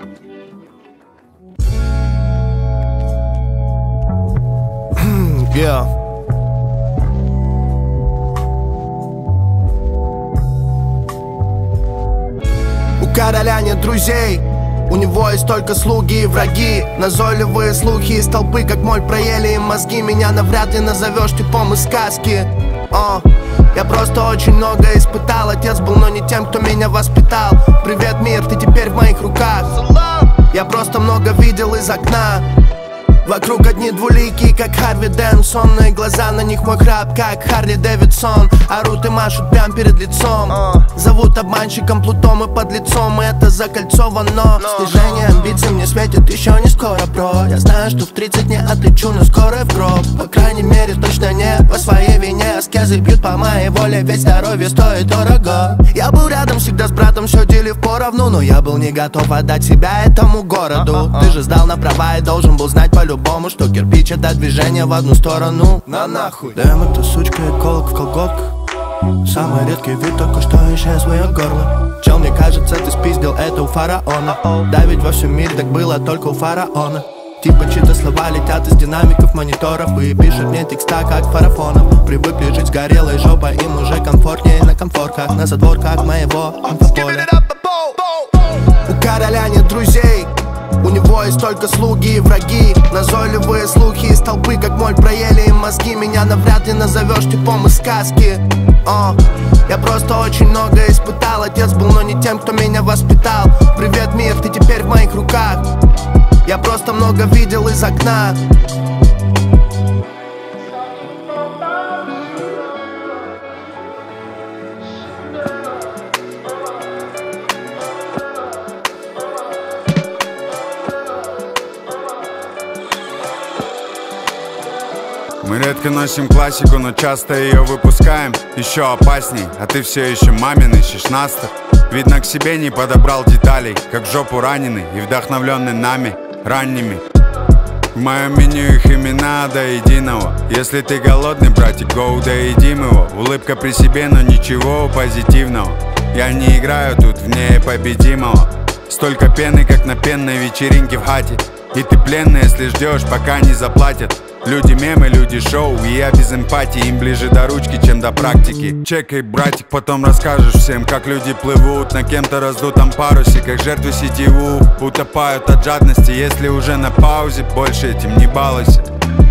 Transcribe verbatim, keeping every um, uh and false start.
Yeah. У короля нет друзей, у него есть только слуги и враги. Назойливые слухи из толпы, как моль, проели им мозги. Меня навряд ли назовешь типом из сказки. О, я просто очень много испытал. Отец был, но не тем, кто меня воспитал. Привет, мир, ты теперь в моих руках. Я просто много видел из окна. Вокруг одни двуликие, как Харви Дент. Сонные глаза, на них мой храп, как Харли Дэвидсон. Орут и машут прям перед лицом. Зовут обманщиком, плутом и подлецом. И это закольцовано. Снижение амбиций мне светит еще не скоро, бро. Я знаю, что в тридцать не отлечу, но скоро в гроб. По крайней мере, точно не по своей вине. Аскезы бьют по моей воле, ведь здоровье стоит дорого. Я был рядом всегда с братом, все делив поровну. Но я был не готов отдать себя этому городу. Ты же сдал на права и должен был знать по любому, что кирпич — это движение в одну сторону. На нахуй. Дэм, это сучка и колок в колготках. Самый редкий вид, только что исчез в ее горло. Чел, мне кажется, ты спиздил это у фараона. Да ведь во всем мире так было только у фараона. Типа чьи-то слова летят из динамиков мониторов и пишут мне текста, как фарафонов. Привыкли жить с горелой жопой, им уже комфортнее на комфорках, на задворках моего инфополя. У короля нет друзей, у него есть только слуги и враги. Назойливые слухи из толпы, как моль, проели им мозги. Меня навряд ли назовешь типом из сказки. О, я просто очень много испытал. Отец был, но не тем, кто меня воспитал. Привет, мир, ты теперь в моих руках. Я просто много видел из окна. Мы редко носим классику, но часто ее выпускаем. Еще опасней, а ты все еще мамин ищешь настер. Видно, к себе не подобрал деталей, как в жопу раненый и вдохновленный нами, ранними. В моем меню их имена до единого. Если ты голодный, братик, гоу, доедим его. Улыбка при себе, но ничего позитивного. Я не играю тут в непобедимого. Столько пены, как на пенной вечеринке в хате. И ты пленный, если ждешь, пока не заплатят. Люди мемы, люди шоу, и я без эмпатии. Им ближе до ручки, чем до практики. Чекай, братик, потом расскажешь всем, как люди плывут на кем-то раздутом парусе, как жертвы сетеву утопают от жадности. Если уже на паузе, больше этим не балуйся.